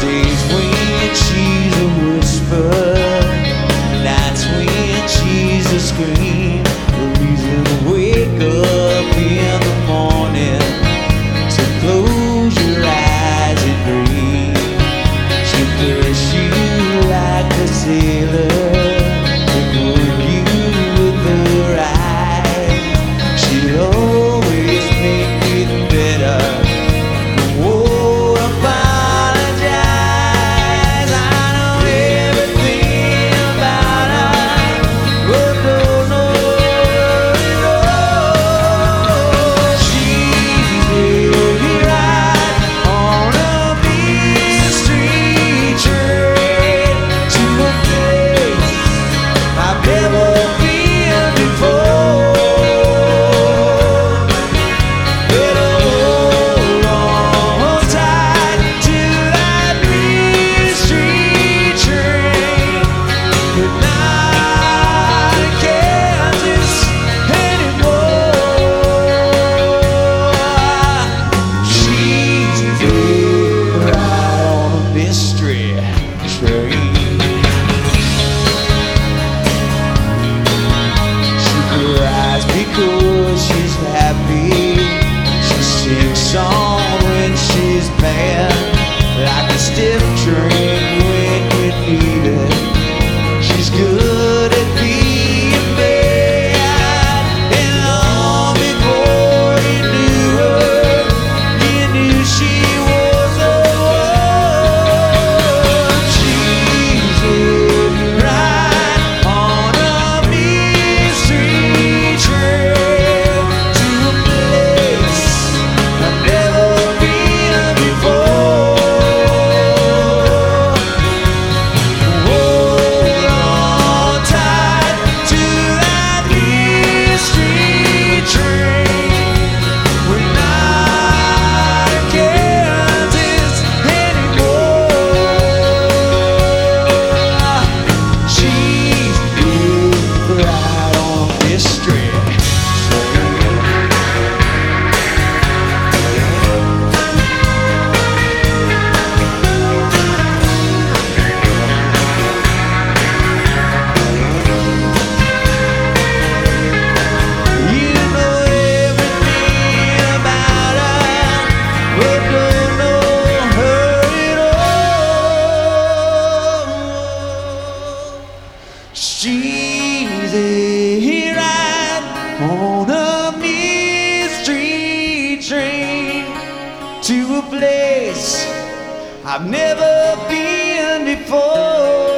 Days when she's a whisper, nights when she's a scream. The reason to wake up in the morning, so close your eyes and dream. She'll bless you like a sailor, and hold you with her eyes. She'll always make it better. Because she's happy, she sings songs when she's mad, like a stiff drink when you need it. She's good at being bad, and long before you knew her, you knew she was the one. She's living right on a mystery trail to a place I've never been before. Hold on tight to that mystery train. We're not in Kansas anymore. She's living right on a mystery train. You know everything about her, but don't know her at all. She's a ride on a mystery train to a place I've never been before.